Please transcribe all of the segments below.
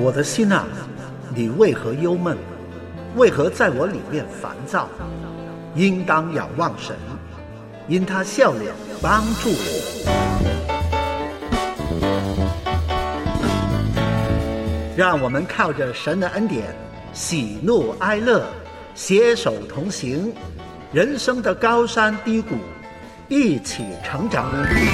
我的心啊，你为何忧闷？为何在我里面烦躁？应当仰望神，因他笑脸帮助我。让我们靠着神的恩典，喜怒哀乐，携手同行，人生的高山低谷，一起成长。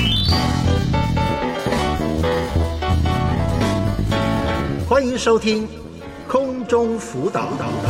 欢迎收听空中辅导。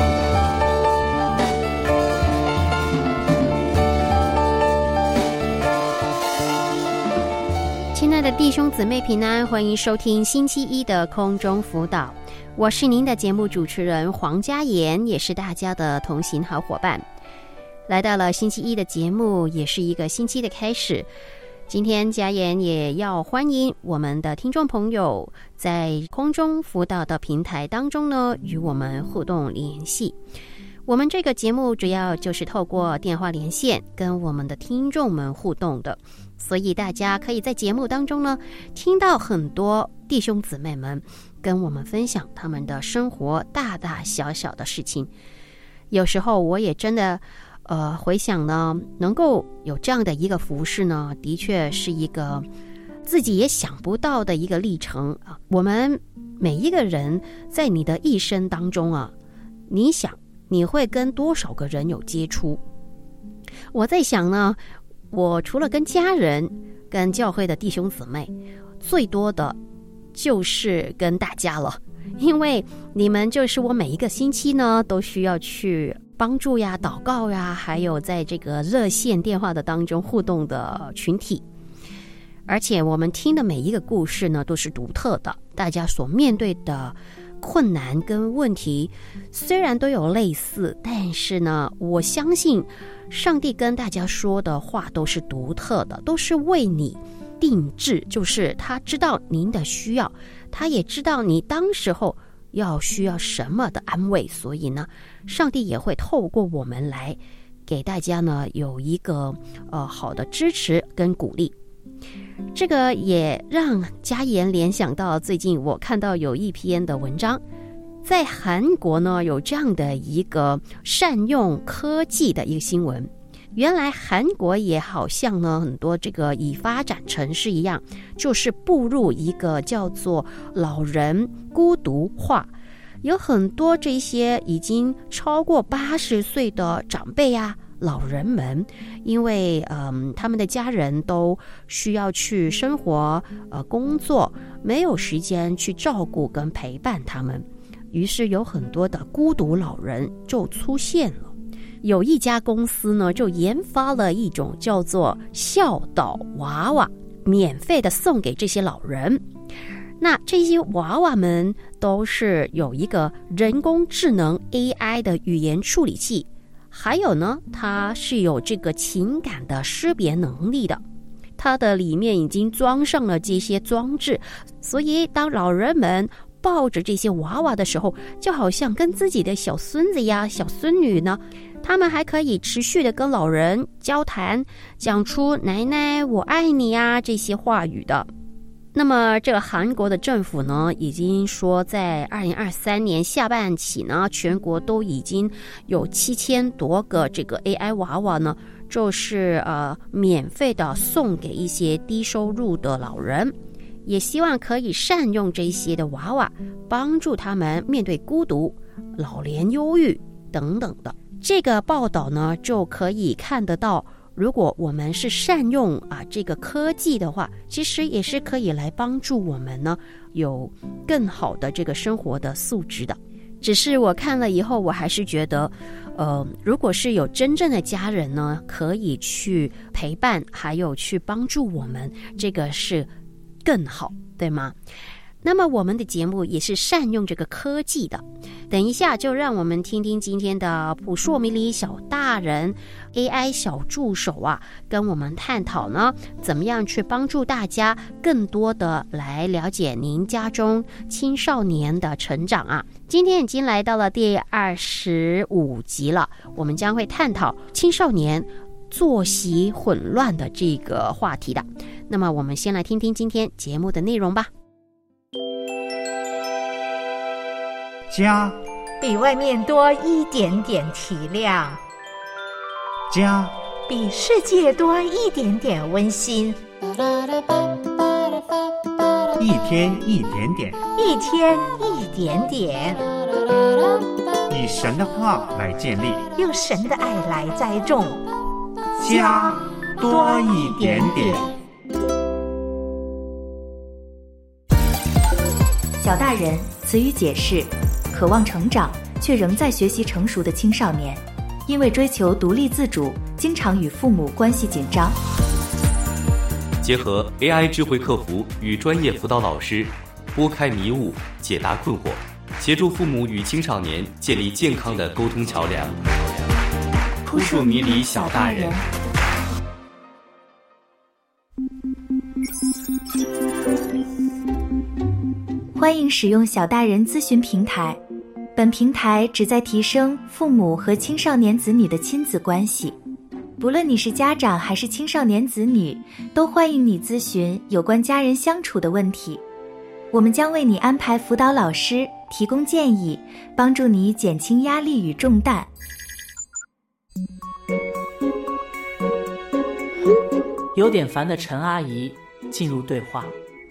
亲爱的弟兄姊妹平安，欢迎收听星期一的空中辅导，我是您的节目主持人黄嘉妍，也是大家的同行好伙伴。来到了星期一的节目，也是一个星期的开始。今天嘉妍也要欢迎我们的听众朋友在空中辅导的平台当中呢，与我们互动联系。我们这个节目主要就是透过电话连线跟我们的听众们互动的，所以大家可以在节目当中呢，听到很多弟兄姊妹们跟我们分享他们的生活大大小小的事情。有时候我也真的回想呢，能够有这样的一个服事呢，的确是一个自己也想不到的一个历程啊。我们每一个人在你的一生当中啊，你想你会跟多少个人有接触？我在想呢，我除了跟家人、跟教会的弟兄姊妹，最多的就是跟大家了，因为你们就是我每一个星期呢都需要去帮助呀、祷告呀，还有在这个热线电话的当中互动的群体。而且我们听的每一个故事呢都是独特的，大家所面对的困难跟问题虽然都有类似，但是呢，我相信上帝跟大家说的话都是独特的，都是为你定制，就是他知道您的需要，他也知道你当时候需要什么的安慰，所以呢，上帝也会透过我们来给大家呢有一个好的支持跟鼓励。这个也让嘉妍联想到最近我看到有一篇的文章，在韩国呢有这样的一个善用科技的一个新闻。原来韩国也好像呢很多这个已发展城市一样，就是步入一个叫做老人孤独化，有很多这些已经超过80岁的长辈啊、老人们，因为他们的家人都需要去生活工作，没有时间去照顾跟陪伴他们，于是有很多的孤独老人就出现了。有一家公司呢就研发了一种叫做孝导娃娃，免费的送给这些老人。那这些娃娃们都是有一个人工智能 AI 的语言处理器，还有呢，它是有这个情感的识别能力的。它的里面已经装上了这些装置，所以当老人们抱着这些娃娃的时候，就好像跟自己的小孙子呀、小孙女呢，他们还可以持续的跟老人交谈，讲出奶奶我爱你啊这些话语的。那么这个韩国的政府呢，已经说在2023年下半期呢，全国都已经有7000多个这个 AI 娃娃呢，就是免费的送给一些低收入的老人，也希望可以善用这些的娃娃，帮助他们面对孤独、老年忧郁等等的。这个报道呢，就可以看得到，如果我们是善用这个科技的话，其实也是可以来帮助我们呢有更好的这个生活的素质的。只是我看了以后，我还是觉得如果是有真正的家人呢，可以去陪伴还有去帮助我们，这个是更好，对吗？那么我们的节目也是善用这个科技的，等一下就让我们听听今天的普硕迷离小大人 AI 小助手跟我们探讨呢，怎么样去帮助大家更多的来了解您家中青少年的成长今天已经来到了第25集了，我们将会探讨青少年作息混乱的这个话题的。那么我们先来听听今天节目的内容吧。 家比外面多一点点体谅， 家比世界多一点点温馨， 一天一点点， 一天一点点， 以神的话来建立， 用神的爱来栽种， 家多一点点。 小大人词语解释：渴望成长却仍在学习成熟的青少年，因为追求独立自主，经常与父母关系紧张。 结合 AI 智慧客服与专业辅导老师，拨开迷雾，解答困惑，协助父母与青少年建立健康的沟通桥梁。扑朔迷离小大人。 欢迎使用小大人咨询平台，本平台旨在提升父母和青少年子女的亲子关系。不论你是家长还是青少年子女，都欢迎你咨询有关家人相处的问题。我们将为你安排辅导老师，提供建议，帮助你减轻压力与重担。 有点烦的陈阿姨进入对话。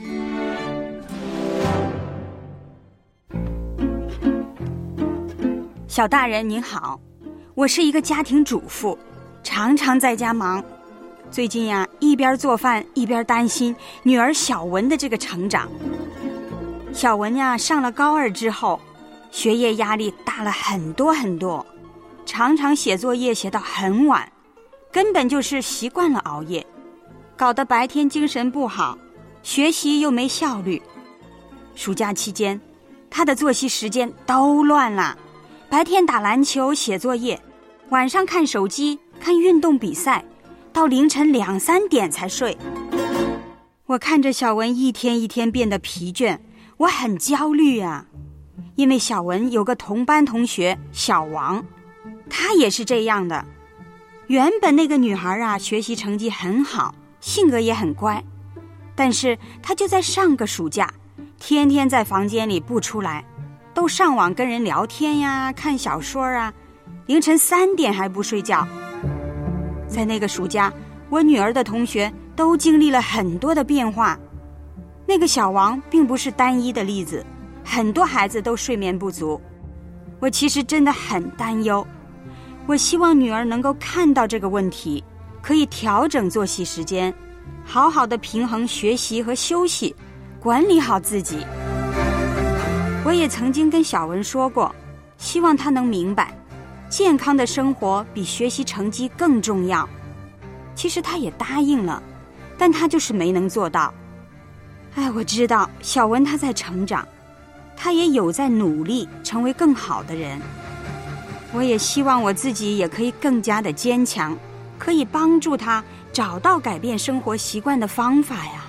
小大人您好，我是一个家庭主妇，常常在家忙。最近呀，一边做饭一边担心女儿小文的这个成长。小文呀，上了高2之后，学业压力大了很多很多，常常写作业写到很晚，根本就是习惯了熬夜，搞得白天精神不好，学习又没效率。暑假期间，她的作息时间都乱了。白天打篮球写作业，晚上看手机看运动比赛，到凌晨2、3点才睡。我看着小文一天一天变得疲倦，我很焦虑啊。因为小文有个同班同学小王，她也是这样的。原本那个女孩啊，学习成绩很好，性格也很乖，但是她就在上个暑假，天天在房间里不出来，都上网跟人聊天呀，看小说啊，凌晨3点还不睡觉。在那个暑假，我女儿的同学都经历了很多的变化。那个小王并不是单一的例子，很多孩子都睡眠不足。我其实真的很担忧，我希望女儿能够看到这个问题，可以调整作息时间，好好的平衡学习和休息，管理好自己。我也曾经跟小文说过，希望她能明白，健康的生活比学习成绩更重要。其实她也答应了，但她就是没能做到。我知道小文她在成长，她也有在努力成为更好的人。我也希望我自己也可以更加的坚强，可以帮助她找到改变生活习惯的方法呀。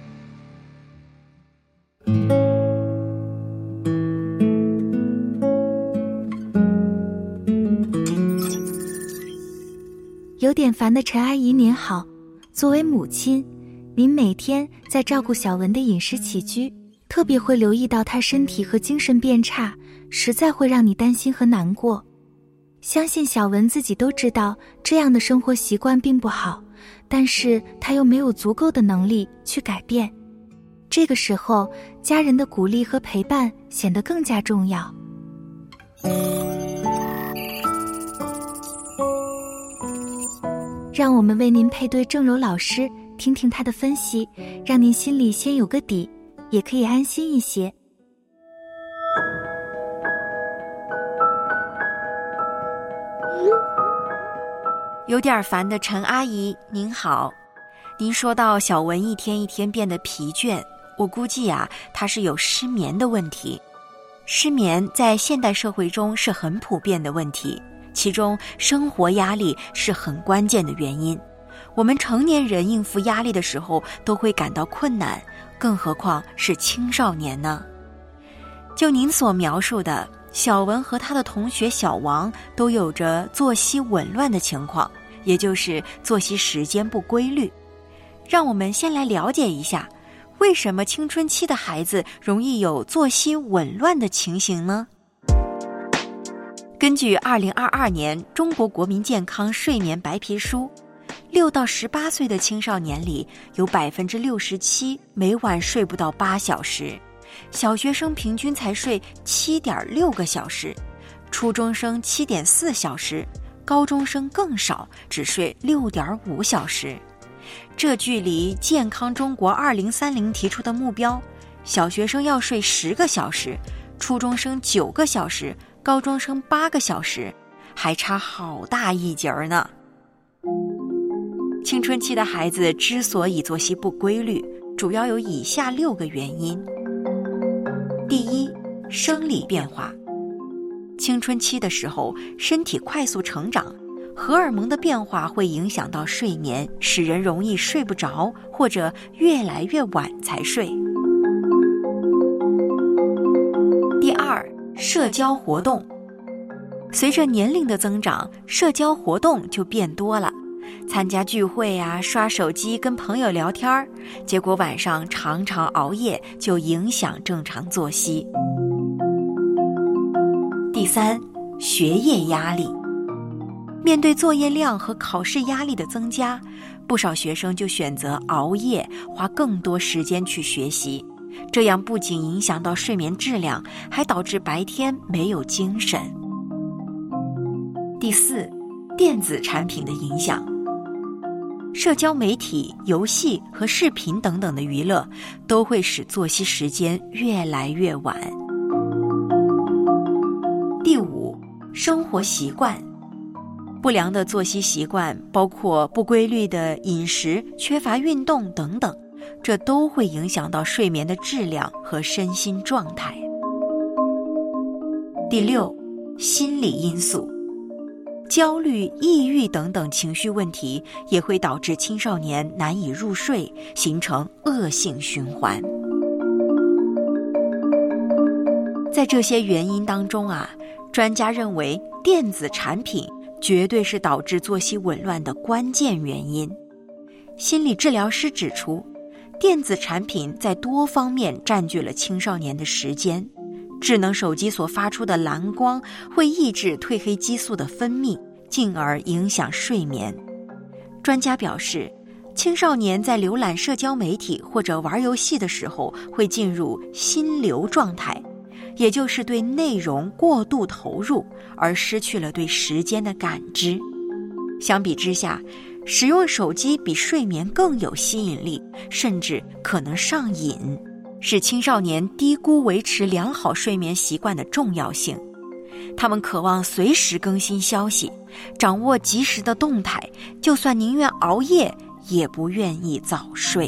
有点烦的陈阿姨您好，作为母亲，您每天在照顾小文的饮食起居，特别会留意到她身体和精神变差，实在会让你担心和难过。相信小文自己都知道这样的生活习惯并不好，但是她又没有足够的能力去改变。这个时候，家人的鼓励和陪伴显得更加重要。让我们为您配对郑柔老师，听听她的分析，让您心里先有个底，也可以安心一些。 有点烦的陈阿姨您好，您说到小文一天一天变得疲倦，我估计她是有失眠的问题。失眠在现代社会中是很普遍的问题，其中生活压力是很关键的原因。我们成年人应付压力的时候都会感到困难，更何况是青少年呢？就您所描述的，小文和他的同学小王都有着作息紊乱的情况，也就是作息时间不规律。让我们先来了解一下，为什么青春期的孩子容易有作息紊乱的情形呢？ 根据2022年中国国民健康睡眠白皮书，6到18岁的青少年里有67%每晚睡不到8小时，小学生平均才睡7.6个小时，初中生7.4小时，高中生更少，只睡6.5小时。这距离健康中国2030提出的目标，小学生要睡10个小时，初中生9个小时，高中生8个小时，还差好大一截儿呢。青春期的孩子之所以作息不规律，主要有以下6个原因。第一，生理变化。青春期的时候，身体快速成长，荷尔蒙的变化会影响到睡眠，使人容易睡不着，或者越来越晚才睡。第二，社交活动。随着年龄的增长，社交活动就变多了，参加聚会啊，刷手机跟朋友聊天，结果晚上常常熬夜，就影响正常作息。第三，学业压力。面对作业量和考试压力的增加，不少学生就选择熬夜，花更多时间去学习，这样不仅影响到睡眠质量，还导致白天没有精神。第四，电子产品的影响。社交媒体、游戏和视频等等的娱乐都会使作息时间越来越晚。第五，生活习惯。不良的作息习惯包括不规律的饮食、缺乏运动等等，这都会影响到睡眠的质量和身心状态。第六，心理因素。焦虑、抑郁等等情绪问题也会导致青少年难以入睡，形成恶性循环。在这些原因当中啊，专家认为电子产品绝对是导致作息紊乱的关键原因。心理治疗师指出，电子产品在多方面占据了青少年的时间。智能手机所发出的蓝光会抑制褪黑激素的分泌，进而影响睡眠。专家表示，青少年在浏览社交媒体或者玩游戏的时候，会进入心流状态，也就是对内容过度投入，而失去了对时间的感知。相比之下，使用手机比睡眠更有吸引力，甚至可能上瘾，使青少年低估维持良好睡眠习惯的重要性。他们渴望随时更新消息，掌握及时的动态，就算宁愿熬夜，也不愿意早睡。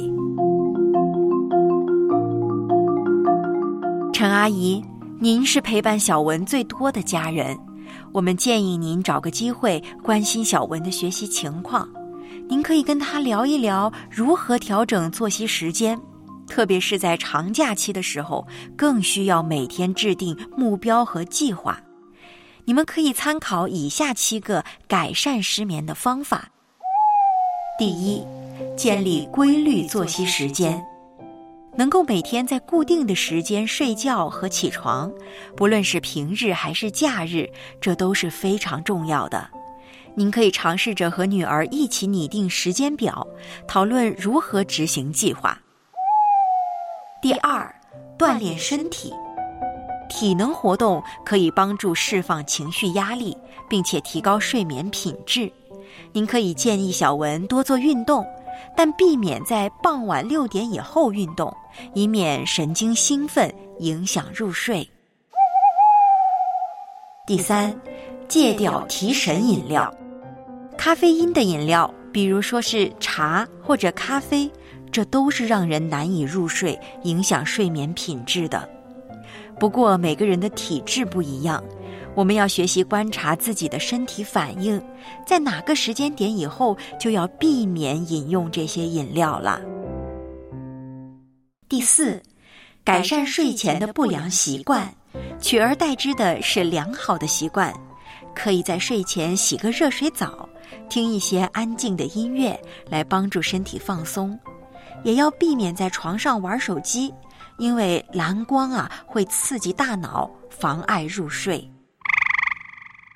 陈阿姨，您是陪伴小文最多的家人，我们建议您找个机会关心小文的学习情况。您可以跟他聊一聊如何调整作息时间，特别是在长假期的时候，更需要每天制定目标和计划。你们可以参考以下7个改善失眠的方法。第一，建立规律作息时间。能够每天在固定的时间睡觉和起床，不论是平日还是假日，这都是非常重要的。您可以尝试着和女儿一起拟定时间表，讨论如何执行计划。第二，锻炼身体。体能活动可以帮助释放情绪压力，并且提高睡眠品质。您可以建议小文多做运动，但避免在傍晚6点以后运动，以免神经兴奋影响入睡。第三，戒掉提神饮料。咖啡因的饮料，比如说是茶或者咖啡，这都是让人难以入睡，影响睡眠品质的。不过每个人的体质不一样，我们要学习观察自己的身体反应，在哪个时间点以后就要避免饮用这些饮料了。第四，改善睡前的不良习惯，取而代之的是良好的习惯。可以在睡前洗个热水澡，听一些安静的音乐来帮助身体放松，也要避免在床上玩手机，因为蓝光会刺激大脑，妨碍入睡。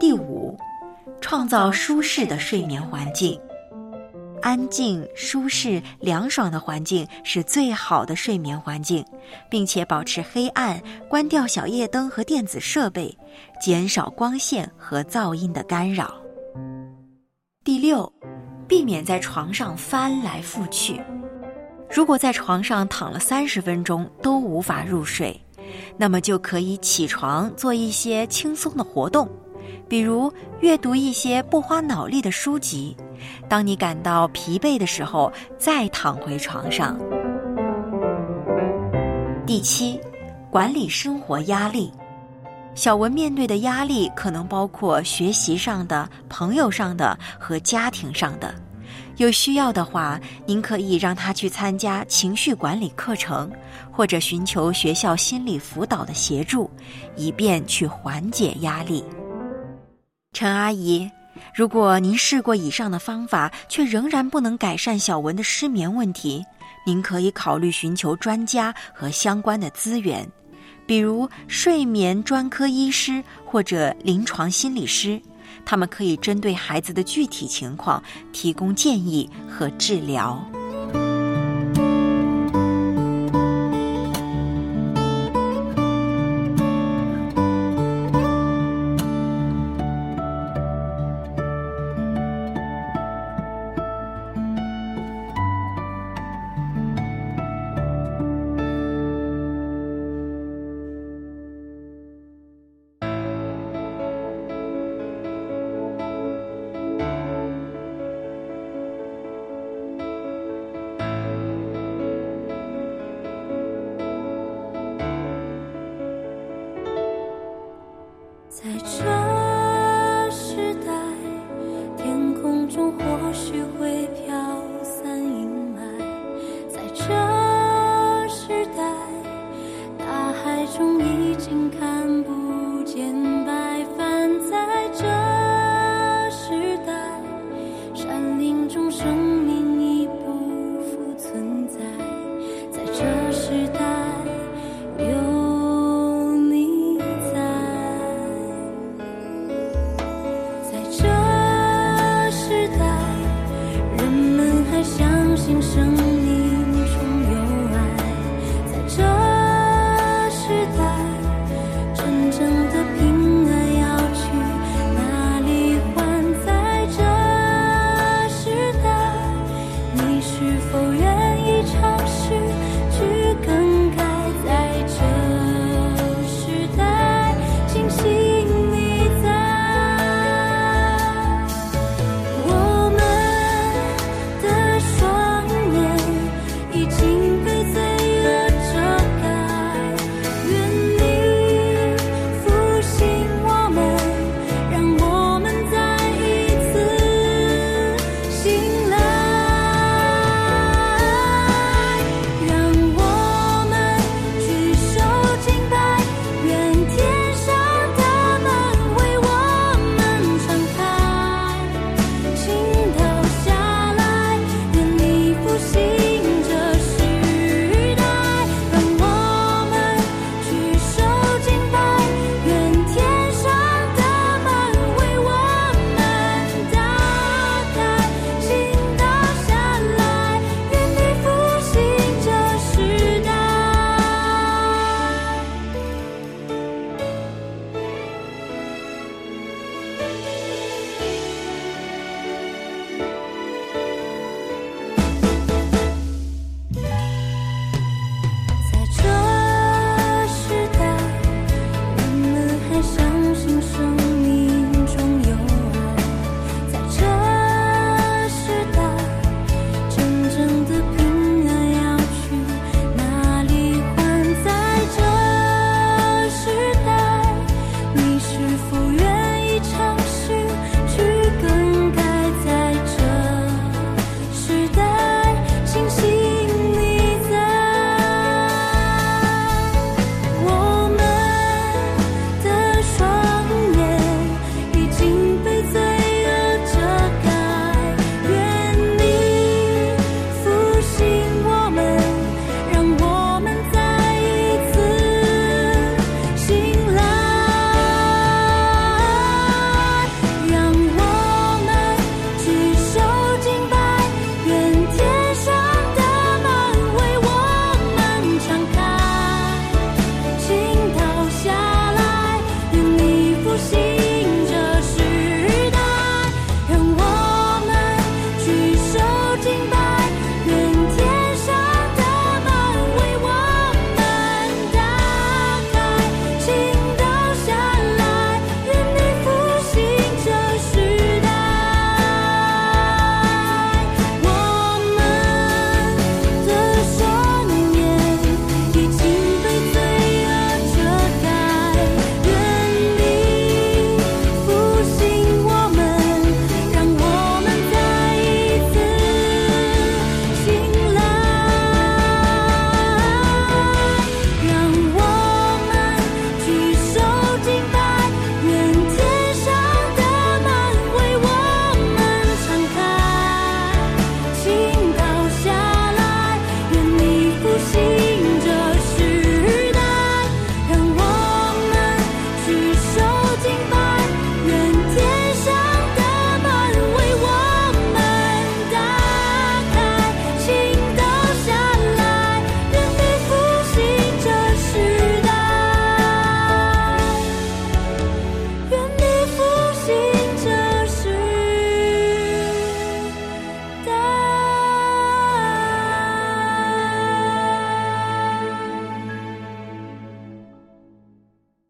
第5，创造舒适的睡眠环境。安静、舒适、凉爽的环境是最好的睡眠环境，并且保持黑暗，关掉小夜灯和电子设备，减少光线和噪音的干扰。第6，避免在床上翻来覆去。如果在床上躺了30分钟都无法入睡，那么就可以起床做一些轻松的活动，比如阅读一些不花脑力的书籍。当你感到疲惫的时候，再躺回床上。第7，管理生活压力。小文面对的压力可能包括学习上的、朋友上的和家庭上的。有需要的话，您可以让他去参加情绪管理课程，或者寻求学校心理辅导的协助，以便去缓解压力。陈阿姨，如果您试过以上的方法，却仍然不能改善小文的失眠问题，您可以考虑寻求专家和相关的资源，比如睡眠专科医师或者临床心理师，他们可以针对孩子的具体情况提供建议和治疗。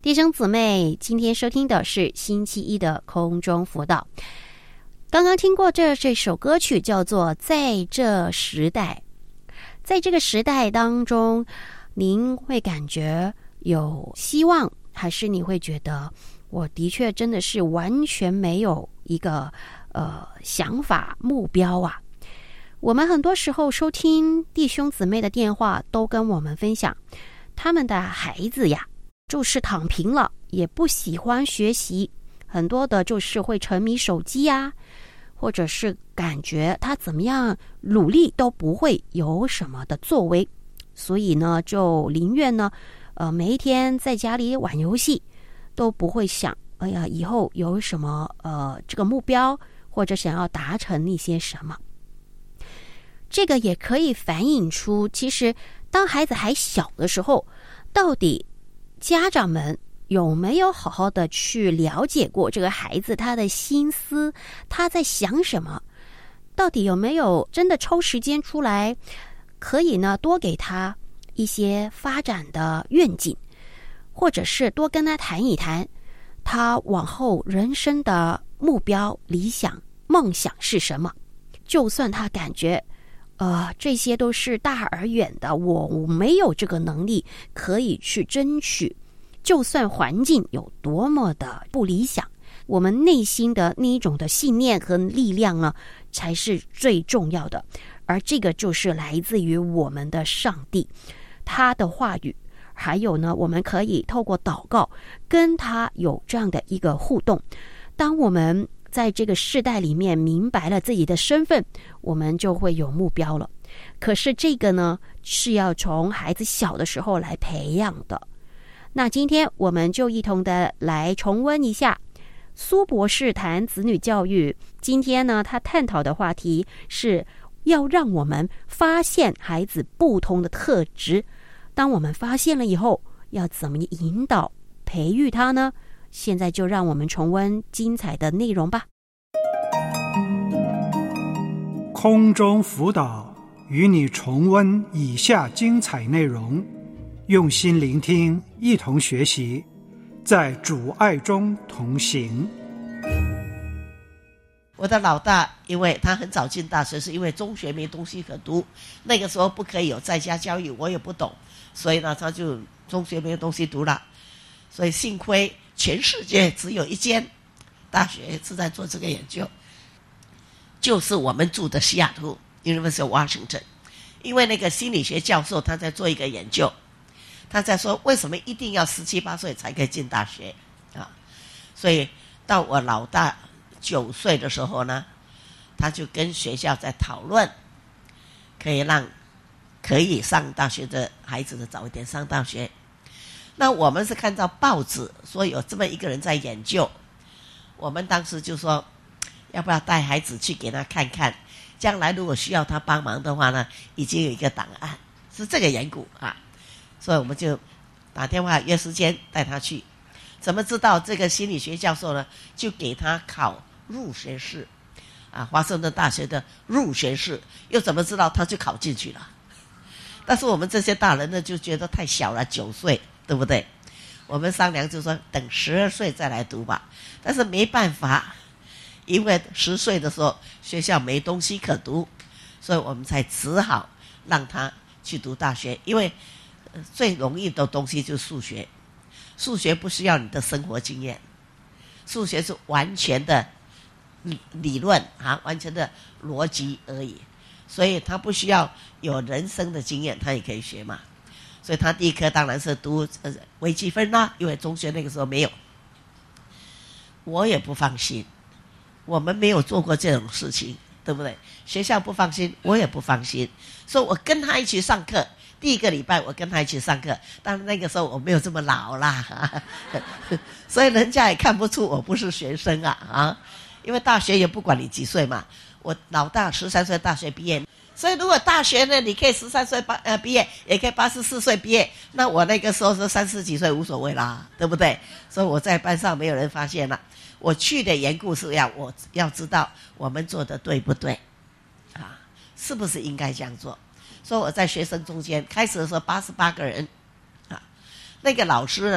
弟兄姊妹，今天收听的是星期一的空中辅导。刚刚听过这首歌曲叫做《在这时代》。在这个时代当中，您会感觉有希望，还是你会觉得我的确真的是完全没有一个想法目标啊？我们很多时候收听弟兄姊妹的电话，都跟我们分享他们的孩子呀就是躺平了，也不喜欢学习，很多的就是会沉迷手机啊，或者是感觉他怎么样努力都不会有什么的作为，所以呢就宁愿呢每一天在家里玩游戏，都不会想哎呀以后有什么这个目标，或者想要达成一些什么。这个也可以反映出，其实当孩子还小的时候，到底家长们有没有好好的去了解过这个孩子他的心思，他在想什么，到底有没有真的抽时间出来，可以呢多给他一些发展的愿景，或者是多跟他谈一谈他往后人生的目标、理想、梦想是什么。就算他感觉这些都是大而远的，我没有这个能力可以去争取，就算环境有多么的不理想，我们内心的那一种的信念和力量呢，才是最重要的。而这个就是来自于我们的上帝，他的话语，还有呢，我们可以透过祷告跟他有这样的一个互动。当我们在这个世代里面明白了自己的身份，我们就会有目标了。可是这个呢，是要从孩子小的时候来培养的。那今天我们就一同的来重温一下苏博士谈子女教育。今天呢，他探讨的话题是要让我们发现孩子不同的特质。当我们发现了以后，要怎么引导培育他呢？现在就让我们重温精彩的内容吧。 空中辅导与你重温以下精彩内容，用心聆听，一同学习，在主爱中同行。 我的老大，因为他很早进大学，是因为中学没东西可读，那个时候不可以有在家教育，我也不懂，所以呢他就中学没有东西读了。所以幸亏全世界只有一间大学是在做这个研究，就是我们住的西雅图 University of Washington。 因为那个心理学教授他在做一个研究，他在说为什么一定要17、18岁才可以进大学啊？所以到我老大9岁的时候呢，他就跟学校在讨论可以让可以上大学的孩子的早一点上大学。那我们是看到报纸说有这么一个人在研究，我们当时就说要不要带孩子去给他看看，将来如果需要他帮忙的话呢，已经有一个档案，是这个缘故啊。所以我们就打电话约时间带他去。怎么知道这个心理学教授呢？就给他考入学试啊，华盛顿大学的入学试，又怎么知道他就考进去了？但是我们这些大人呢就觉得太小了，9岁，对不对？我们商量就说等12岁再来读吧。但是没办法，因为10岁的时候学校没东西可读，所以我们才只好让他去读大学。因为最容易的东西就是数学，数学不需要你的生活经验，数学是完全的理论啊，完全的逻辑而已，所以他不需要有人生的经验，他也可以学嘛。所以他第一科当然是读微积分啦，因为中学那个时候没有。我也不放心，我们没有做过这种事情，对不对？学校不放心，我也不放心，所以我跟他一起上课。第一个礼拜我跟他一起上课，当然那个时候我没有这么老啦，所以人家也看不出我不是学生啊，因为大学也不管你几岁嘛。我老大13岁大学毕业，所以如果大学呢你可以13岁毕业，也可以84岁毕业，那我那个时候是30几岁无所谓啦，对不对？所以我在班上没有人发现了。我去的缘故是我要知道我们做的对不对啊，是不是应该这样做。所以我在学生中间开始的时候88个人啊，那个老师呢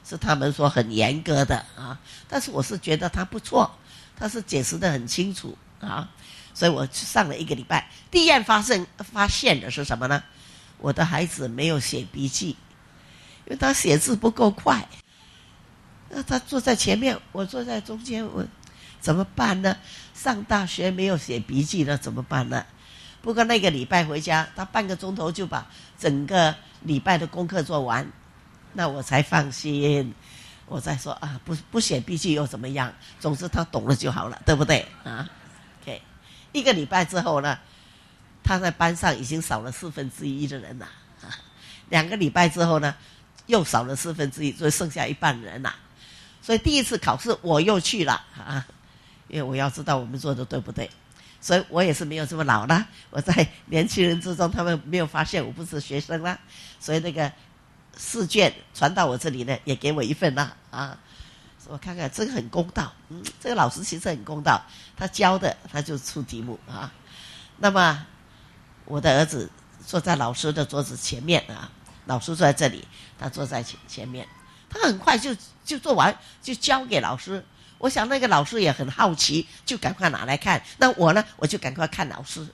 是他们说很严格的啊，但是我是觉得他不错，他是解释得很清楚啊，所以我上了1个礼拜。第一件发现的是什么呢？我的孩子没有写笔记，因为他写字不够快。那他坐在前面，我坐在中间，我怎么办呢？上大学没有写笔记了，怎么办呢？不过那个礼拜回家，他半个钟头就把整个礼拜的功课做完，那我才放心。我再说啊，不写笔记又怎么样？总之他懂了就好了，对不对啊 ？OK， 1个礼拜之后呢，他在班上已经少了1/4的人了啊。2个礼拜之后呢，又少了1/4，所以剩下一半人了。所以第一次考试我又去了啊，因为我要知道我们做的对不对。所以我也是没有这么老了，我在年轻人之中，他们没有发现我不是学生了，所以那个试卷传到我这里呢，也给我1份了啊。我看看这个很公道，这个老师其实很公道，他教的他就出题目啊。那么我的儿子坐在老师的桌子前面啊，老师坐在这里，他坐在前面，他很快就做完，就交给老师。我想那个老师也很好奇，就赶快拿来看。那我呢，我就赶快看老师。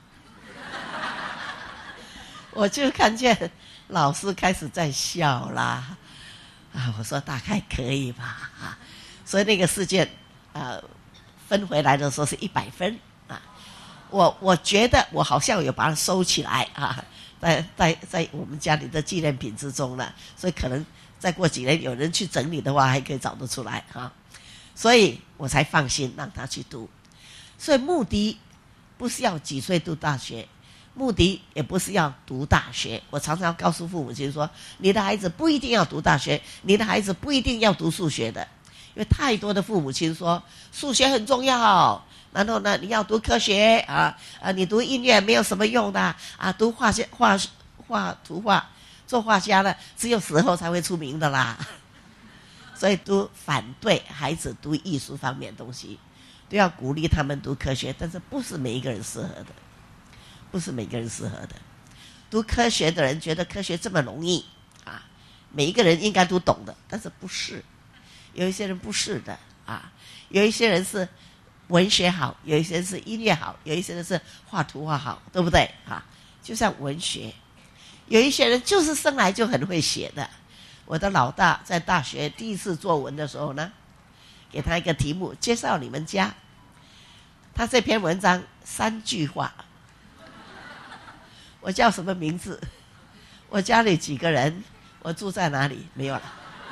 我就看见老师开始在笑啦，啊，我说大概可以吧，啊，所以那个试卷分回来的时候是100分啊。我觉得我好像有把它收起来啊，在我们家里的纪念品之中了，所以可能再过几年有人去整理的话，还可以找得出来啊。所以我才放心让他去读。所以目的不是要几岁读大学，目的也不是要读大学。我常常告诉父母亲说，你的孩子不一定要读大学，你的孩子不一定要读数学的。因为太多的父母亲说数学很重要，然后呢你要读科学啊，你读音乐没有什么用的啊，读画图画做画家呢，只有死后才会出名的啦。所以都反对孩子读艺术方面的东西，都要鼓励他们读科学，但是不是每一个人适合的，不是每个人适合的。读科学的人觉得科学这么容易啊，每一个人应该都懂的，但是不是，有一些人不是的啊，有一些人是文学好，有一些人是音乐好，有一些人是画图画好，对不对啊？就像文学，有一些人就是生来就很会写的。我的老大在大学第一次作文的时候呢，给他一个题目，介绍你们家。他这篇文章3句话，我叫什么名字，我家里几个人，我住在哪里，没有了。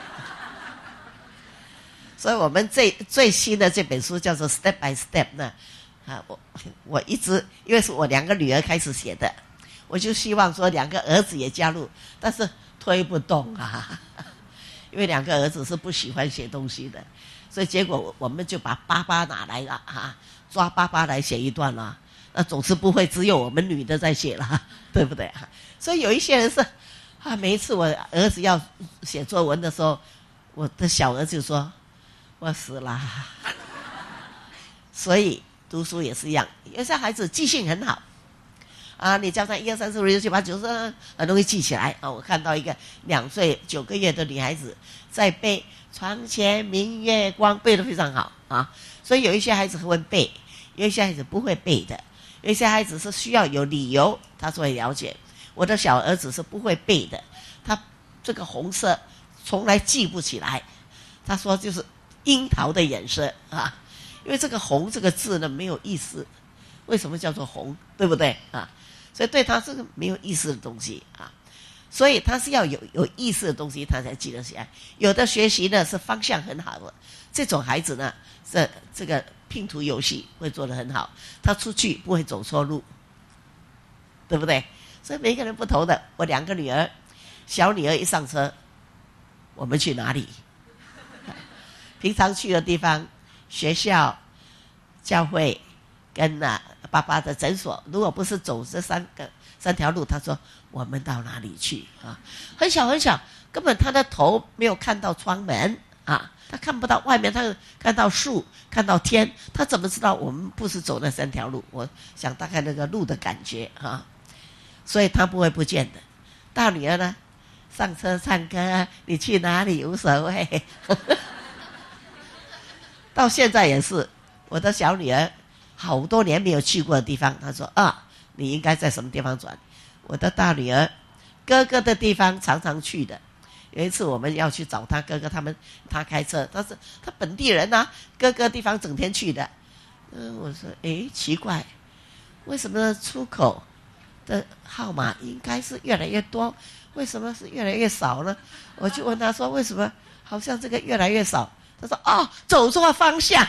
所以我们最新的这本书叫做 Step by Step 呢，啊，我一直因为是我2个女儿开始写的，我就希望说2个儿子也加入，但是推不动啊，因为2个儿子是不喜欢写东西的，所以结果我们就把爸爸拿来了啊，抓爸爸来写一段了，那总是不会只有我们女的在写了，对不对啊？所以有一些人是啊，每一次我儿子要写作文的时候，我的小儿子就说我死了。所以读书也是一样，有些孩子记性很好啊，你叫他1、2、3、4、5、6、7、8、9，很容易记起来啊。我看到一个2岁9个月的女孩子在背床前明月光，背得非常好啊。所以有一些孩子会背，有一些孩子不会背的，有一些孩子是需要有理由他才会了解。我的小儿子是不会背的，他这个红色从来记不起来，他说就是樱桃的颜色啊，因为这个红这个字呢没有意思，为什么叫做红，对不对啊？所以对他这个没有意思的东西啊，所以他是要有意思的东西他才记得起来。有的学习呢是方向很好的，这种孩子呢这个拼图游戏会做得很好，他出去不会走错路，对不对？所以每个人不同的。我2个女儿，小女儿一上车，我们去哪里？平常去的地方，学校、教会跟爸爸的诊所，如果不是走这3条路，他说我们到哪里去啊？很小很小，根本他的头没有看到窗门啊，他看不到外面，他看到树，看到天，他怎么知道我们不是走那3条路？我想大概那个路的感觉啊，所以他不会不见的。大女儿呢上车唱歌，你去哪里无所谓。到现在也是，我的小女儿好多年没有去过的地方，她说啊，你应该在什么地方转。我的大女儿哥哥的地方常常去的，有一次我们要去找他哥哥，他开车，他本地人啊，哥哥地方整天去的。我说奇怪，为什么出口的号码应该是越来越多，为什么是越来越少呢？我就问他说为什么好像这个越来越少，他说走错方向。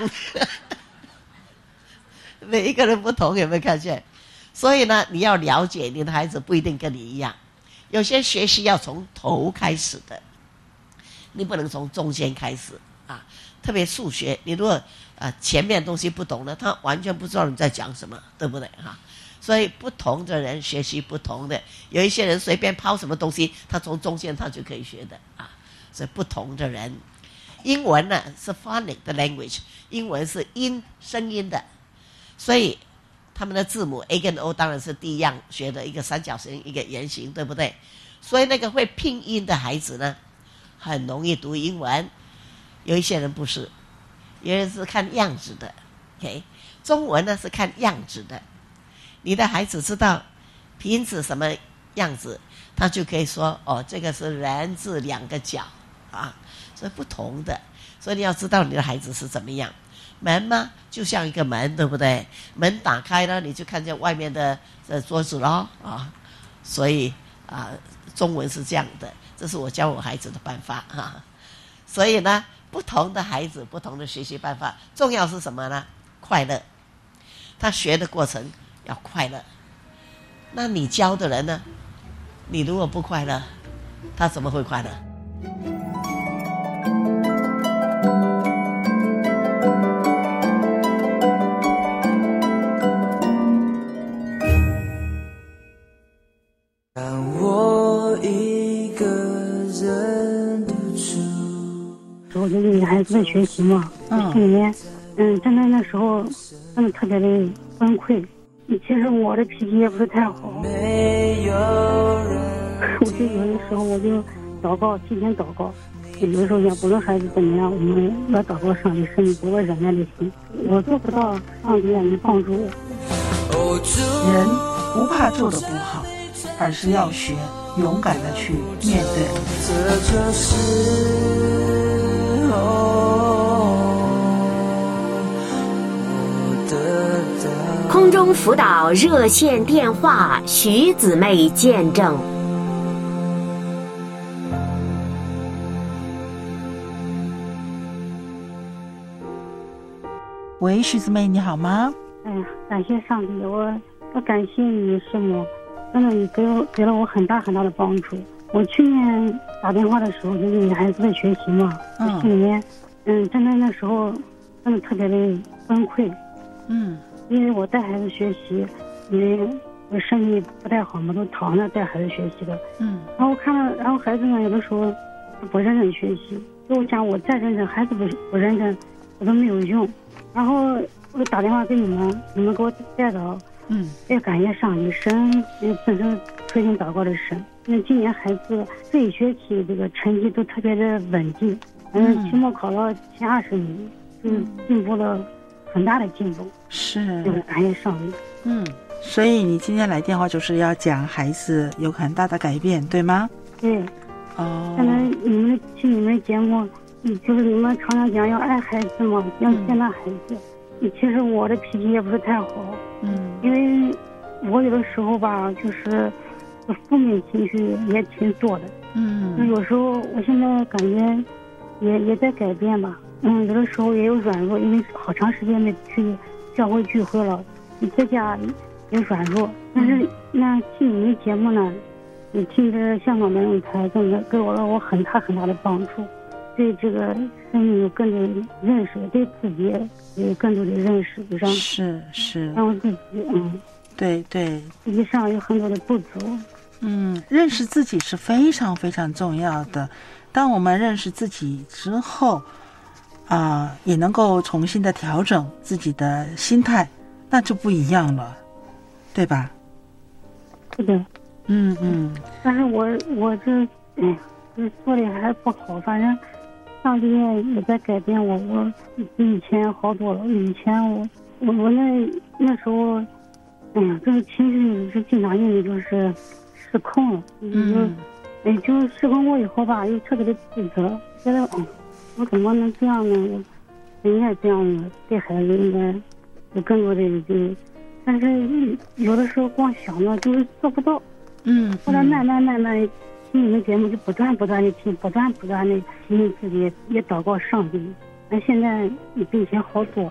每一个人不同，有没有看见？所以呢，你要了解你的孩子不一定跟你一样，有些学习要从头开始的，你不能从中间开始啊。特别数学，你如果前面东西不懂了，他完全不知道你在讲什么，对不对哈？所以不同的人学习不同的，有一些人随便抛什么东西，他从中间他就可以学的啊。所以不同的人，英文呢是 phonic 的 language， 英文是声音的，所以他们的字母 A 跟 O 当然是第一样学的，一个三角形，一个圆形，对不对？所以那个会拼音的孩子呢，很容易读英文。有一些人不是，有人是看样子的 ，OK， 中文呢是看样子的。你的孩子知道瓶子什么样子，他就可以说这个是人字两个角啊，所以不同的。所以你要知道你的孩子是怎么样。门嘛，就像一个门，对不对？门打开了，你就看见外面的桌子咯啊。所以中文是这样的，这是我教我孩子的办法啊。所以呢，不同的孩子，不同的学习办法，重要是什么呢？快乐。他学的过程要快乐。那你教的人呢？你如果不快乐，他怎么会快乐？ 让我一个人独处。 我就是女孩子的学习嘛，心里面，真的那时候真的特别的崩溃。其实我的脾气也不是太好，我就有的时候我就祷告，提前祷告。有的时候也不论孩子怎么样，我们要祷告上帝，使你给我忍耐的心。我做不到，上帝也能帮助我。 人不怕做的不好，而是要学勇敢的去面对。 这就是空中辅导热线电话，徐姊妹见证。 喂，徐姊妹，你好吗？ 感谢上帝，我感谢你师母，真的你给了我很大很大的帮助。我去年打电话的时候，就是女孩子的学习嘛，心里面，真的那时候真的特别的崩溃。因为我带孩子学习，因为我身体不太好嘛，都躺着带孩子学习的。然后然后孩子呢，有的时候不认真学习，就我讲我再认真，孩子不认真，我都没有用。然后我就打电话给你们给我带到，也感谢上帝，神本身推进祷告的神。因为今年孩子这一学期这个成绩都特别的稳定，期末考了前20名，就是进步了很大的进步。 是， 就是感谢上帝。 所以你今天来电话就是要讲孩子有很大的改变，对吗？ 对。现在你们节目，就是你们常常讲要爱孩子嘛，要接纳孩子。其实我的脾气也不是太好，因为我有的时候吧，就是负面情绪也挺多的。有时候我现在感觉也在改变吧。有的时候也有软弱，因为好长时间没去教会聚会了，你在家也软弱。但是那听你们节目呢，你听着香港的人台，真的给我很大很大的帮助，对这个生命有更多的认识，对自己也有更多的认识，让我自己对， 自己上有很多的不足。 认识自己是非常非常重要的。当我们认识自己之后，也能够重新的调整自己的心态，那就不一样了，对吧？ 是的。但是我这就是做的还不好，反正上帝也在改变我，我比以前好多了。以前我那时候，这个情绪是经常性的，就是失控了，就是失控过以后吧，又彻底的自责，觉得我怎么能这样呢？我应该这样的对孩子应该有更多的但是有的时候光想着就是做不到。后来慢慢听你们节目就不断的听，不断的提醒自己，也祷告上帝。那现在比以前好多。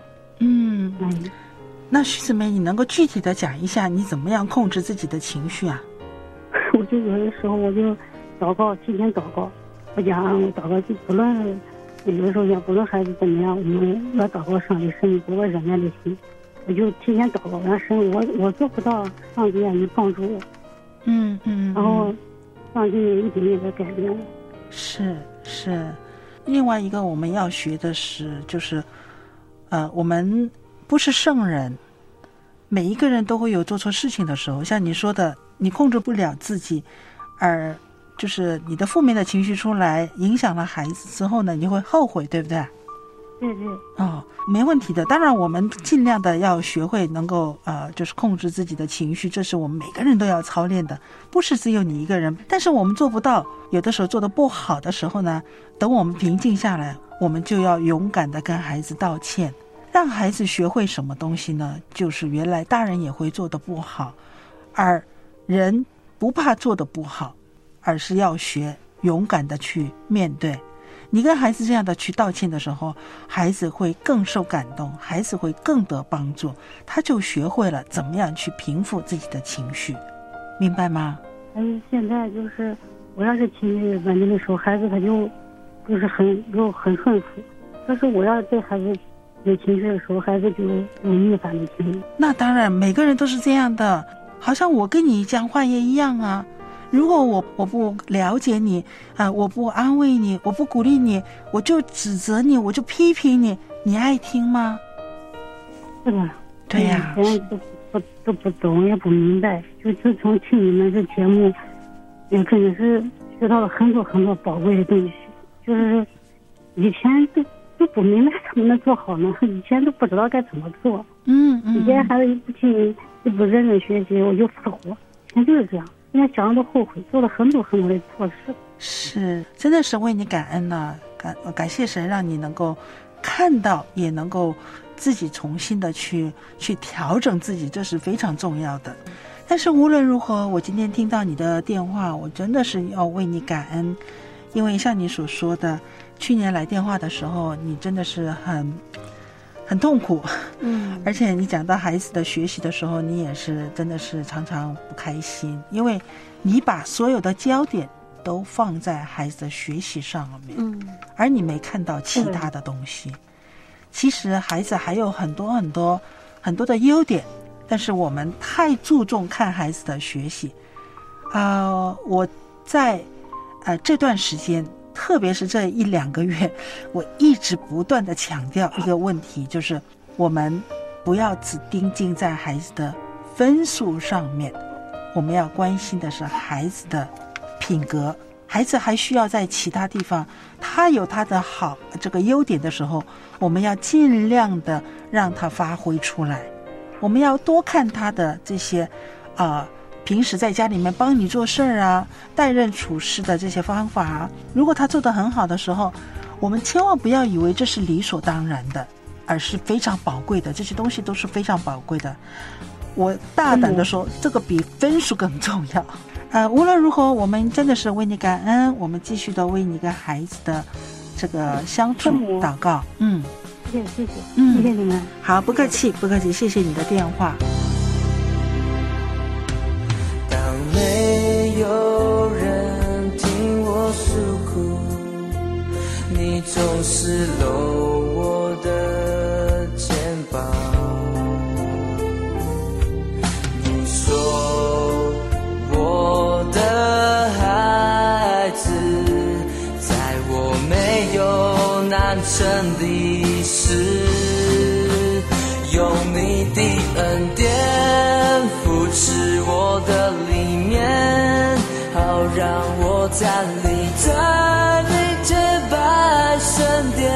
那徐姊妹，你能够具体的讲一下你怎么样控制自己的情绪啊？ 我就有的时候我就祷告，提前祷告。我讲我祷告就不论有的时候讲不论孩子怎么样，我们要祷告上帝，神给我忍耐的心。我就提前祷告，然后神我做不到，上帝你帮助我。然后上帝一点点的改变我。 是。另外一个我们要学的是，就是我们不是圣人，每一个人都会有做错事情的时候。像你说的，你控制不了自己，而就是你的负面的情绪出来，影响了孩子之后呢，你会后悔，对不对？ 对。 没问题的。当然我们尽量的要学会能够就是控制自己的情绪，这是我们每个人都要操练的，不是只有你一个人。但是我们做不到，有的时候做得不好的时候呢，等我们平静下来，我们就要勇敢的跟孩子道歉，让孩子学会什么东西呢？就是原来大人也会做得不好，而人不怕做得不好，而是要学勇敢的去面对。你跟孩子这样的去道歉的时候，孩子会更受感动，孩子会更得帮助，他就学会了怎么样去平复自己的情绪，明白吗？ 现在就是我要是情绪稳定的时候，孩子他就是很顺服，但是我要对孩子有情绪的时候，孩子就有逆反的情绪。 那当然每个人都是这样的，好像我跟你讲话也一样啊。如果我不了解你我不安慰你，我不鼓励你，我就指责你，我就批评你，你爱听吗？ 是的。 对呀。 以前都不懂，也不明白，就自从听你们这节目，也真的是学到了很多宝贵的东西。就是以前都不明白怎么能做好呢，以前都不知道该怎么做。以前孩子一不听，一不认真学习，我就发火。以前就是这样。现在想都后悔，做了很多的错事。 是，真的是为你感恩呐，感谢神让你能够看到，也能够自己重新的去调整自己，这是非常重要的。但是无论如何，我今天听到你的电话，我真的是要为你感恩，因为像你所说的，去年来电话的时候，你真的是很痛苦，而且你讲到孩子的学习的时候，你也是真的是常常不开心，因为你把所有的焦点都放在孩子的学习上面，而你没看到其他的东西。其实孩子还有很多的优点，但是我们太注重看孩子的学习。我在这段时间，特别是这1-2个月，我一直不断的强调一个问题，就是我们不要只盯紧在孩子的分数上面，我们要关心的是孩子的品格。孩子还需要在其他地方，他有他的好这个优点的时候，我们要尽量的让他发挥出来。我们要多看他的这些平时在家里面帮你做事啊，待人处事的这些方法啊，如果他做得很好的时候，我们千万不要以为这是理所当然的，而是非常宝贵的，这些东西都是非常宝贵的。我大胆的说，这个比分数更重要。无论如何，我们真的是为你感恩，我们继续的为你跟孩子的这个相处祷告。 谢谢谢谢你们。 好，不客气，谢谢你的电话。 当没有人听我诉苦，你总是搂我的肩膀，你说我的孩子，在我没有难成的事，用你的恩典扶持我的里面，好让我在站立在你洁白圣殿。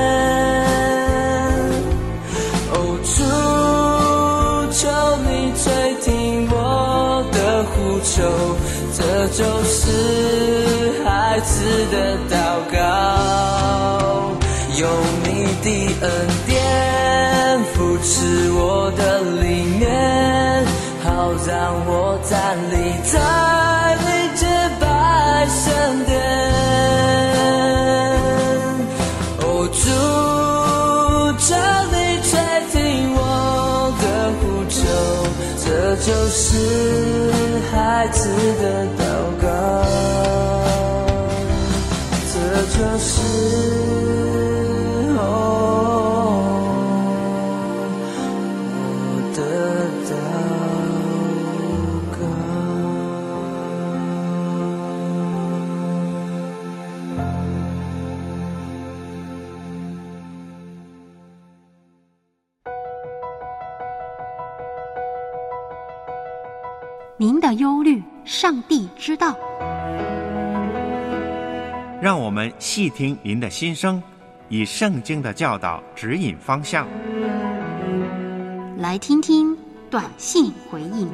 哦，主，求你垂听我的呼求，这就是孩子的祷告。用你的恩典扶持我的里面，好让我站立在你洁白圣殿。哦，主，求你垂听我的呼求，这就是孩子的祷告，这就是您的忧虑，上帝知道。 让我们细听您的心声，以圣经的教导指引方向。 来听听短信回应。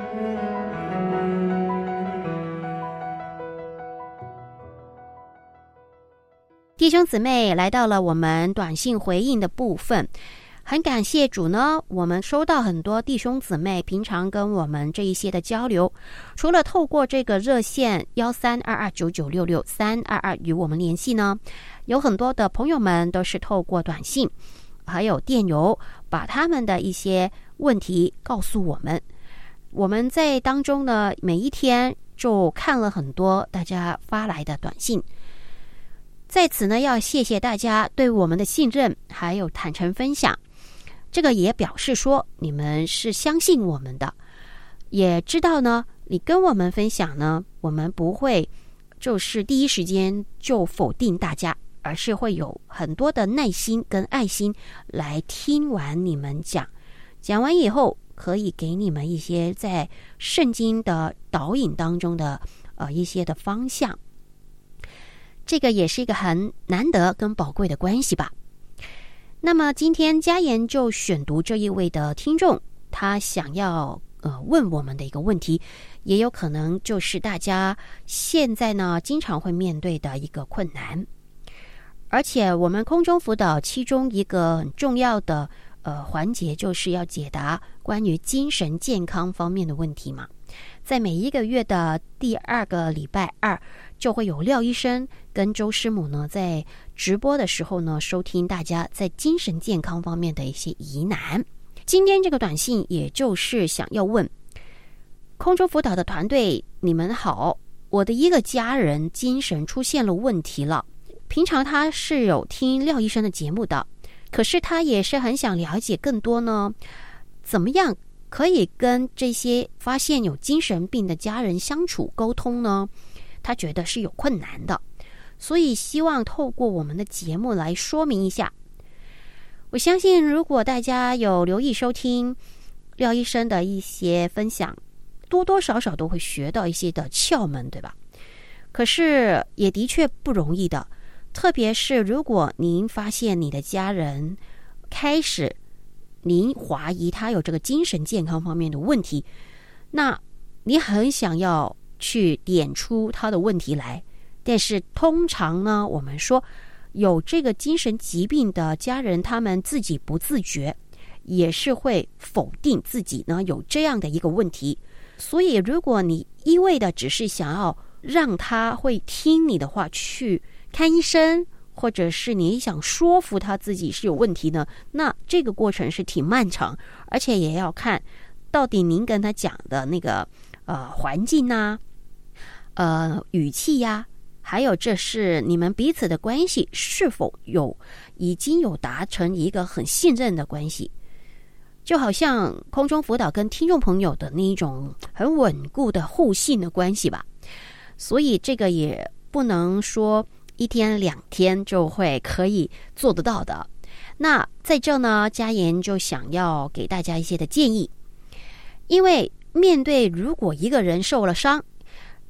弟兄姊妹，来到了我们短信回应的部分。很感谢主呢，我们收到很多弟兄姊妹平常跟我们这一些的交流，除了透过这个热线132299666322与我们联系呢，有很多的朋友们都是透过短信还有电邮把他们的一些问题告诉我们。我们在当中呢，每一天就看了很多大家发来的短信，在此呢，要谢谢大家对我们的信任还有坦诚分享。这个也表示说你们是相信我们的，也知道呢你跟我们分享呢，我们不会就是第一时间就否定大家，而是会有很多的耐心跟爱心来听完你们讲完以后，可以给你们一些在圣经的导引当中的一些的方向。这个也是一个很难得跟宝贵的关系吧。那么今天嘉言就选读这一位的听众，他想要问我们的一个问题，也有可能就是大家现在呢经常会面对的一个困难。而且我们空中辅导其中一个很重要的环节，就是要解答关于精神健康方面的问题嘛。在每一个月的第2个礼拜二，就会有廖医生跟周师母呢在直播的时候呢，收听大家在精神健康方面的一些疑难。今天这个短信也就是想要问空中辅导的团队，你们好，我的一个家人精神出现了问题了，平常他是有听廖医生的节目的，可是他也是很想了解更多呢，怎么样可以跟这些发现有精神病的家人相处沟通呢？他觉得是有困难的，所以希望透过我们的节目来说明一下。我相信如果大家有留意收听廖医生的一些分享，多多少少都会学到一些的窍门，对吧？可是也的确不容易的，特别是如果您发现你的家人开始您怀疑他有这个精神健康方面的问题，那你很想要去点出他的问题来，但是通常呢，我们说有这个精神疾病的家人，他们自己不自觉，也是会否定自己呢有这样的一个问题。所以如果你一味的只是想要让他会听你的话去看医生，或者是你想说服他自己是有问题呢，那这个过程是挺漫长，而且也要看到底您跟他讲的那个环境啊，语气呀，还有这是你们彼此的关系是否已经有达成一个很信任的关系，就好像空中辅导跟听众朋友的那一种很稳固的互信的关系吧。所以这个也不能说1天2天就会可以做得到的。那在这呢，嘉言就想要给大家一些的建议，因为面对如果一个人受了伤，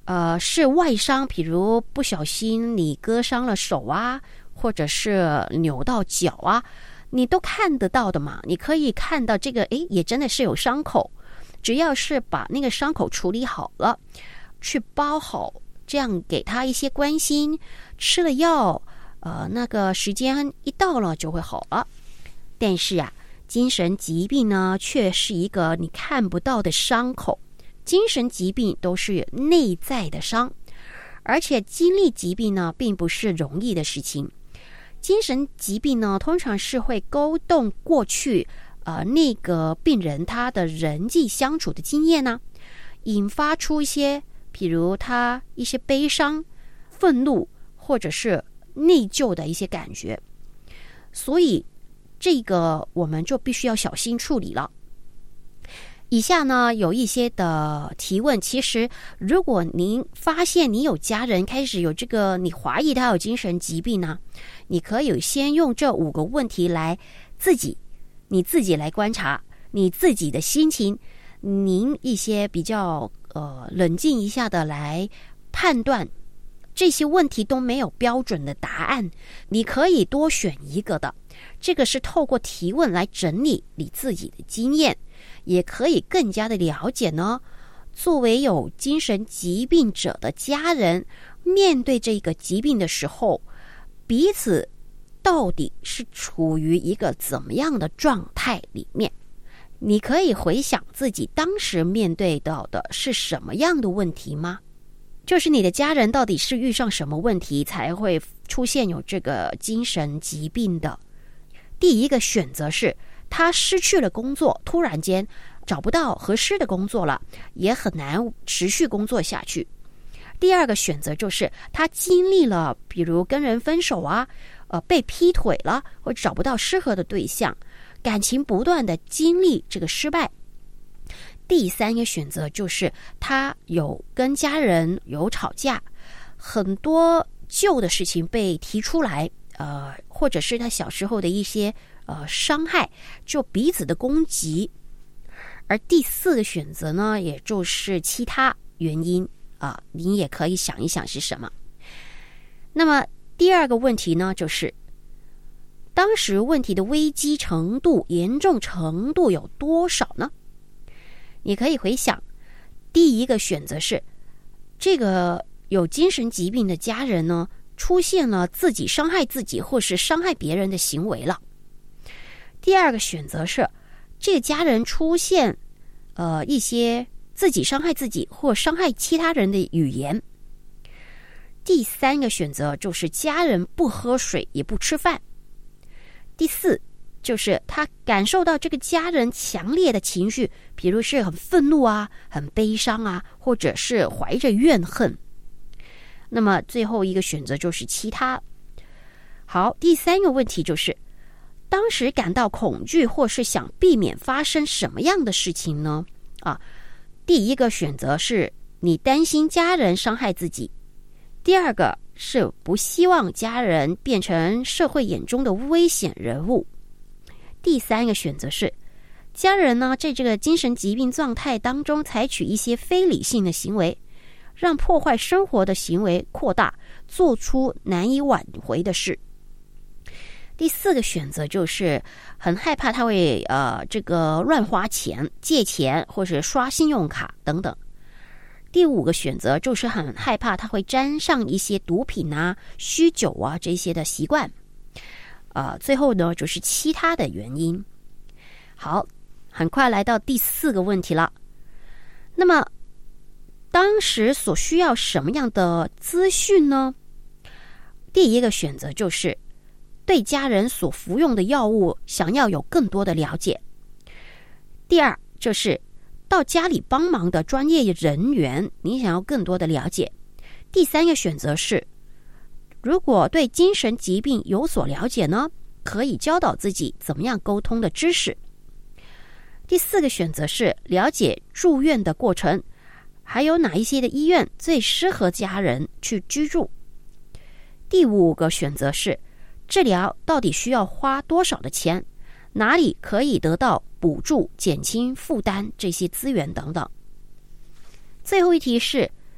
是外伤，比如不小心你割伤了手啊，或者是扭到脚啊，你都看得到的嘛。你可以看到这个，也真的是有伤口，只要是把那个伤口处理好了，去包好，这样给他一些关心，吃了药，那个时间一到了就会好了。但是啊，精神疾病呢，却是一个你看不到的伤口。精神疾病都是内在的伤，而且经历疾病呢，并不是容易的事情。精神疾病呢，通常是会勾动过去那个病人他的人际相处的经验呢，引发出一些，比如他一些悲伤、愤怒或者是内疚的一些感觉。所以这个我们就必须要小心处理了。以下呢有一些的提问，其实如果您发现你有家人开始有这个，你怀疑他有精神疾病呢，你可以先用这5个问题来你自己来观察你自己的心情，您一些比较冷静一下的来判断。这些问题都没有标准的答案，你可以多选一个的。这个是透过提问来整理你自己的经验，也可以更加的了解呢，作为有精神疾病者的家人，面对这个疾病的时候，彼此到底是处于一个怎么样的状态里面。你可以回想自己当时面对到的是什么样的问题吗？就是你的家人到底是遇上什么问题才会出现有这个精神疾病的。第一个选择是他失去了工作，突然间找不到合适的工作了，也很难持续工作下去。第二个选择就是他经历了比如跟人分手啊，被劈腿了，或者找不到适合的对象，感情不断的经历这个失败。第三个选择就是他有跟家人有吵架，很多旧的事情被提出来，或者是他小时候的一些伤害，就彼此的攻击。而第4个选择呢，也就是其他原因你也可以想一想是什么。那么第2个问题呢，就是当时问题的危机程度、严重程度有多少呢？你可以回想，第一个选择是这个有精神疾病的家人呢，出现了自己伤害自己或是伤害别人的行为了。第2个选择是这个家人出现一些自己伤害自己或伤害其他人的语言。第3个选择就是家人不喝水也不吃饭。第4就是他感受到这个家人强烈的情绪，比如是很愤怒啊，很悲伤啊，或者是怀着怨恨。那么最后一个选择就是其他。好，第3个问题就是当时感到恐惧或是想避免发生什么样的事情呢？第一个选择是你担心家人伤害自己，第2个是不希望家人变成社会眼中的危险人物，第3个选择是家人呢在这个精神疾病状态当中采取一些非理性的行为，让破坏生活的行为扩大，做出难以挽回的事。第4个选择就是很害怕他会这个乱花钱、借钱或者刷信用卡等等。第5个选择就是很害怕他会沾上一些毒品啊、酗酒啊这些的习惯。最后呢就是其他的原因。好，很快来到第4个问题了。那么当时所需要什么样的资讯呢？第一个选择就是对家人所服用的药物想要有更多的了解。第2就是到家里帮忙的专业人员，你想要更多的了解。第3个选择是如果对精神疾病有所了解呢，可以教导自己怎么样沟通的知识。第4个选择是了解住院的过程，还有哪一些的医院最适合家人去居住。第5个选择是治疗到底需要花多少的钱，哪里可以得到补助、减轻负担这些资源等等。最后一题是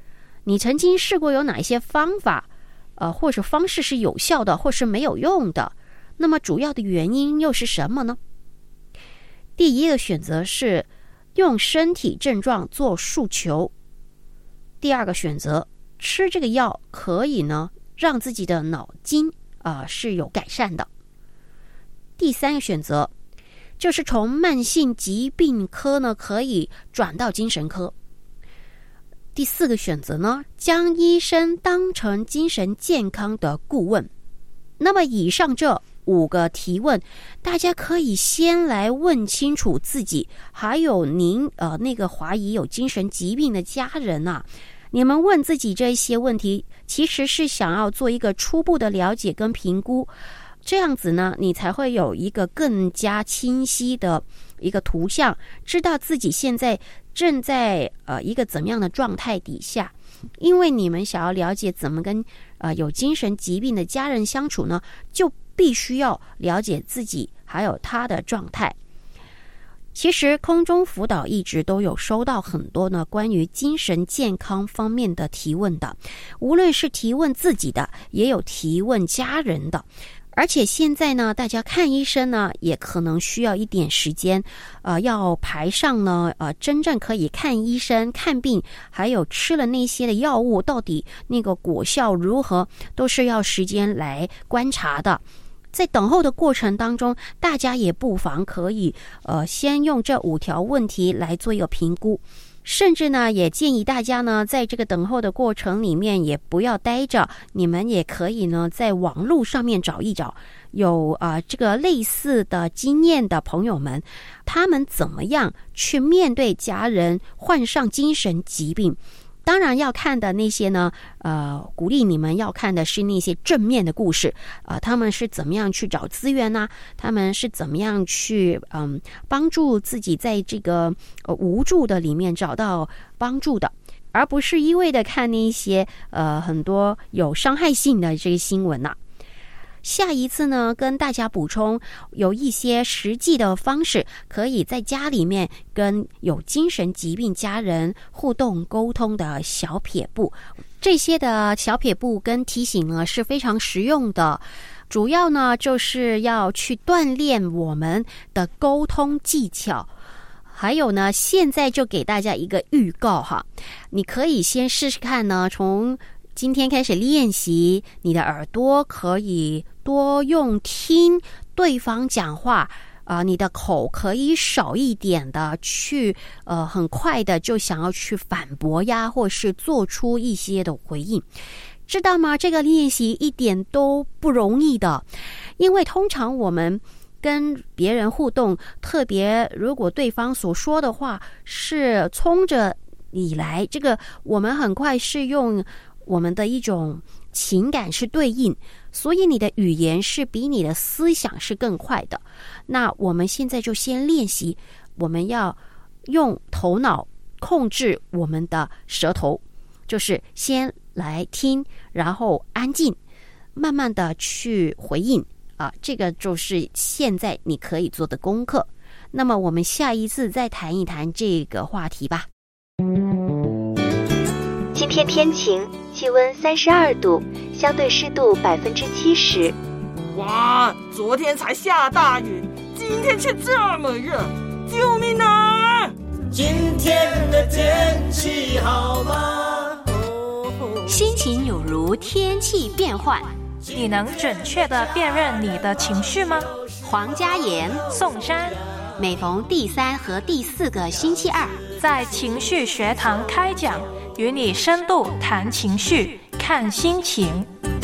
你曾经试过有哪些方法或者方式是有效的或是没有用的，那么主要的原因又是什么呢？第一个选择是用身体症状做诉求，第二个选择，吃这个药可以呢让自己的脑筋是有改善的。第三个选择就是从慢性疾病科呢可以转到精神科。第四个选择呢，将医生当成精神健康的顾问。那么以上这5个提问，大家可以先来问清楚自己，还有您那个怀疑有精神疾病的家人啊。你们问自己这些问题，其实是想要做一个初步的了解跟评估，这样子呢，你才会有一个更加清晰的一个图像，知道自己现在正在一个怎么样的状态底下。因为你们想要了解怎么跟有精神疾病的家人相处呢，就必须要了解自己还有他的状态。其实空中辅导一直都有收到很多呢关于精神健康方面的提问的，无论是提问自己的，也有提问家人的。而且现在呢，大家看医生呢，也可能需要一点时间，要排上呢，真正可以看医生、看病，还有吃了那些的药物，到底那个果效如何，都是要时间来观察的。在等候的过程当中，大家也不妨可以先用这5条问题来做一个评估。甚至呢，也建议大家呢，在这个等候的过程里面也不要待着，你们也可以呢，在网络上面找一找有这个类似的经验的朋友们，他们怎么样去面对家人患上精神疾病。当然要看的那些呢，鼓励你们要看的是那些正面的故事，他们是怎么样去找资源呢？他们是怎么样去帮助自己在这个无助的里面找到帮助的，而不是一味的看那些很多有伤害性的这个新闻啊。下一次呢，跟大家补充有一些实际的方式，可以在家里面跟有精神疾病家人互动沟通的小撇步。这些的小撇步跟提醒呢是非常实用的，主要呢就是要去锻炼我们的沟通技巧。还有呢，现在就给大家一个预告哈，你可以先试试看呢，从今天开始练习，你的耳朵可以多用听对方讲话，你的口可以少一点的去很快的就想要去反驳呀，或是做出一些的回应。知道吗？这个练习一点都不容易的，因为通常我们跟别人互动，特别如果对方所说的话是冲着你来，这个我们很快是用我们的一种情感是对应，所以你的语言是比你的思想是更快的。那我们现在就先练习，我们要用头脑控制我们的舌头，就是先来听，然后安静，慢慢的去回应这个就是现在你可以做的功课。那么我们下一次再谈一谈这个话题吧。 今天天晴，气温32度，相对湿度70%。 哇，昨天才下大雨，今天却这么热，救命啊！ 今天的天气好吗？ 心情有如天气变换， 你能准确地辨认你的情绪吗？ 黄嘉言、 宋山， 每逢第3和第4个星期二， 在情绪学堂开讲，与你深度谈情绪，看心情。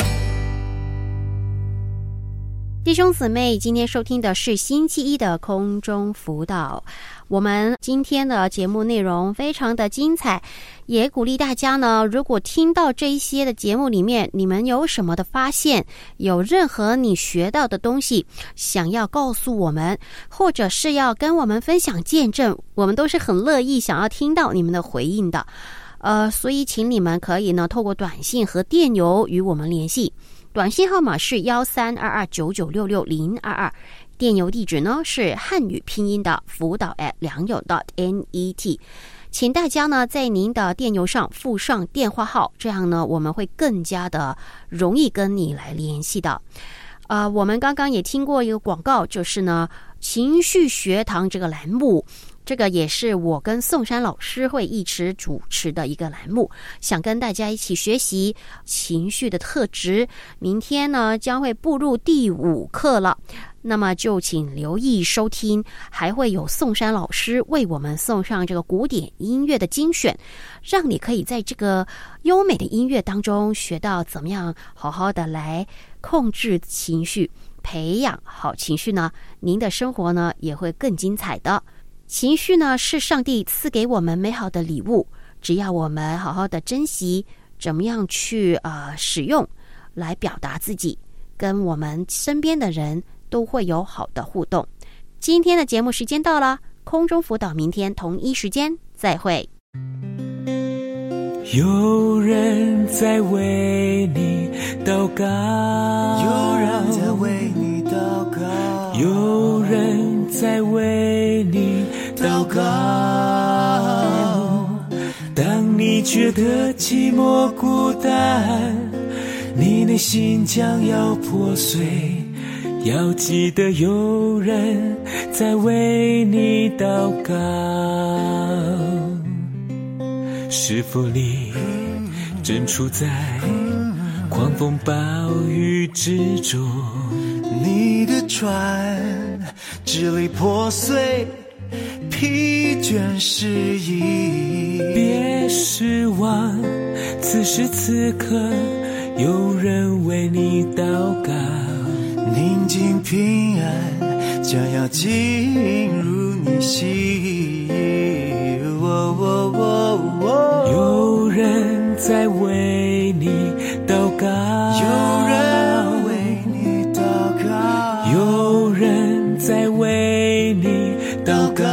弟兄姊妹，今天收听的是星期一的空中辅导。我们今天的节目内容非常的精彩，也鼓励大家呢，如果听到这一些的节目里面，你们有什么的发现，有任何你学到的东西想要告诉我们，或者是要跟我们分享见证，我们都是很乐意想要听到你们的回应的。所以请你们可以呢透过短信和电邮与我们联系，短信号码是1322996622，电邮地址呢是汉语拼音的辅导@良友.net。 请大家呢在您的电邮上附上电话号，这样呢我们会更加的容易跟你来联系的。我们刚刚也听过一个广告，就是呢情绪学堂这个栏目，这个也是我跟宋珊老师会一起主持的一个栏目，想跟大家一起学习情绪的特质。明天呢将会步入第5课了，那么就请留意收听，还会有宋珊老师为我们送上这个古典音乐的精选，让你可以在这个优美的音乐当中学到怎么样好好的来控制情绪，培养好情绪呢，您的生活呢也会更精彩的。情绪呢是上帝赐给我们美好的礼物，只要我们好好的珍惜，怎么样去使用来表达自己，跟我们身边的人都会有好的互动。今天的节目时间到了，空中辅导明天同一时间再会。 有人在为你祷告， 有人在为你祷告， 有人在为你祷告。当你觉得寂寞孤单，你内心将要破碎，要记得有人在为你祷告。是否你正处在狂风暴雨之中？ 你的船支离破碎，疲倦失意。 别失望，此时此刻有人为你祷告。 宁静平安将要进入你心。 有人在为你祷告， 有人为你祷告， 有人在为你祷告。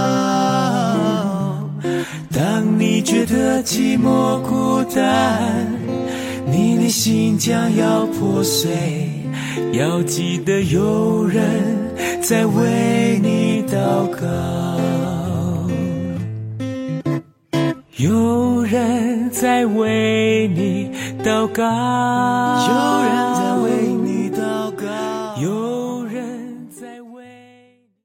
当你觉得寂寞孤单，你内心将要破碎，要记得有人在为你祷告。有人在为你祷告，